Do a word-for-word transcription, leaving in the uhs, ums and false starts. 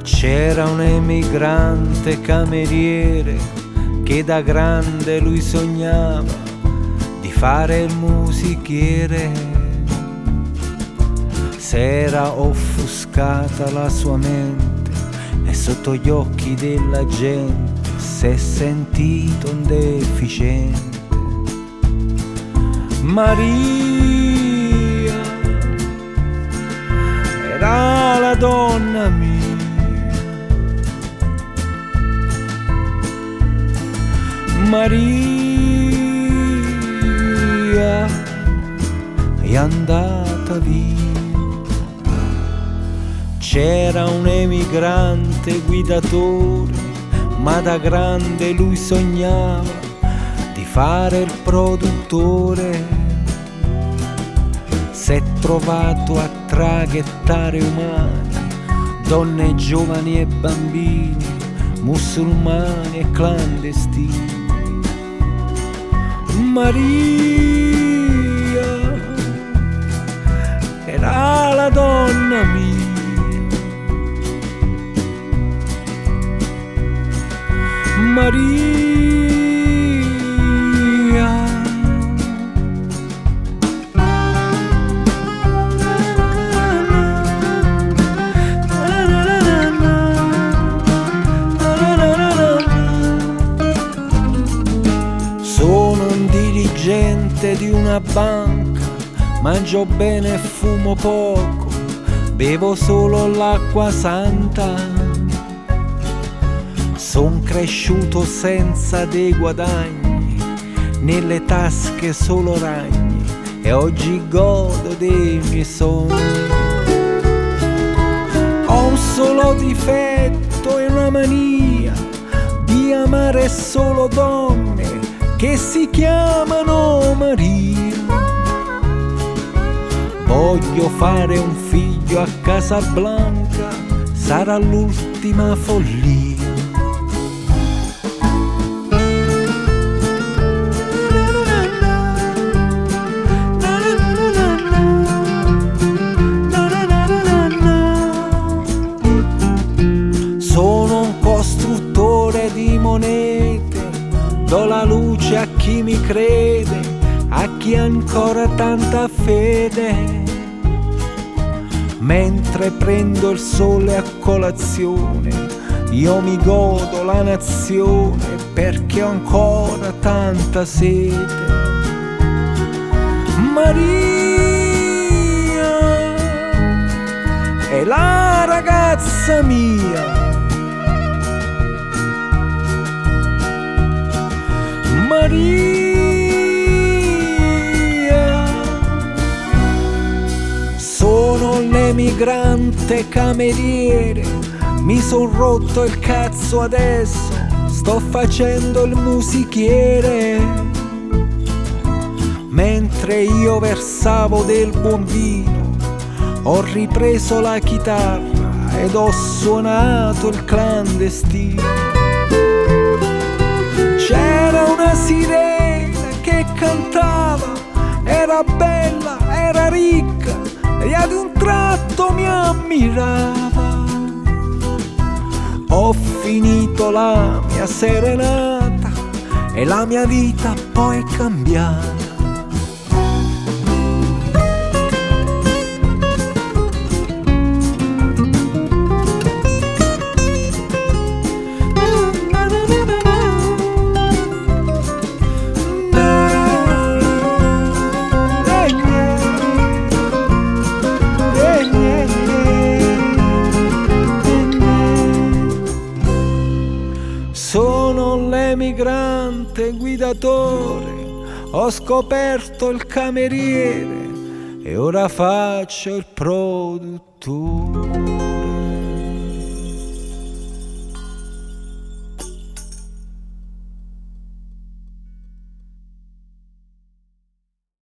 C'era un emigrante cameriere che da grande lui sognava di fare il musichiere. S'era offuscata la sua mente e sotto gli occhi della gente s'è sentito un deficiente. Maria era la donna mia, Maria è andata via. C'era un emigrante guidatore, ma da grande lui sognava di fare il produttore. S'è trovato a traghettare umani, donne giovani e bambini, musulmani e clandestini. Maria era la donna mia, Maria. Sono un dirigente di una banca, mangio bene e fumo poco, bevo solo l'acqua santa. Son cresciuto senza dei guadagni, nelle tasche solo ragni, e oggi godo dei miei sogni. Ho un solo difetto e una mania di amare solo donne che si chiamano Maria. Voglio fare un figlio a Casablanca, sarà l'ultima follia. Sono un costruttore di monete, do la luce a chi mi crede, a chi ha ancora tanta fede. Mentre prendo il sole a colazione, io mi godo la nazione perché ho ancora tanta sete. Maria è la ragazza mia, Maria. Sono l'emigrante cameriere, mi son rotto il cazzo adesso, sto facendo il musichiere. Mentre io versavo del buon vino, ho ripreso la chitarra ed ho suonato il clandestino. C'era una sirena che cantava, era bella, era ricca e ad un tratto mi ammirava. Ho finito la mia serenata e la mia vita poi è cambiata. Sono l'emigrante guidatore, ho scoperto il cameriere e ora faccio il produttore.